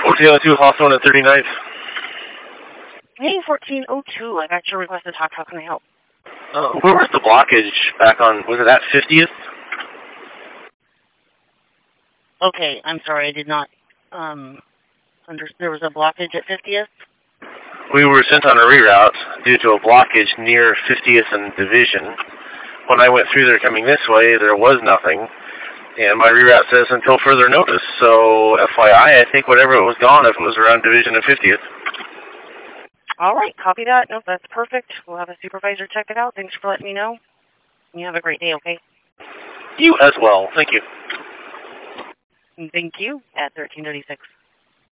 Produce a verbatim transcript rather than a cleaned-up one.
fourteen oh two, Hawthorne at thirty-ninth. Hey, fourteen oh two, I got your request to talk. How can I help? Uh, where was the blockage back on, was it at fiftieth? Okay, I'm sorry, I did not, um, under, there was a blockage at fiftieth? We were sent on a reroute due to a blockage near fiftieth and Division. When I went through there coming this way, there was nothing. And my reroute says until further notice. So, F Y I, I think whatever it was gone, if it was around Division and fiftieth. All right, copy that. Nope, that's perfect. We'll have a supervisor check it out. Thanks for letting me know. You have a great day, okay? You as well. Thank you. Thank you at thirteen thirty-six.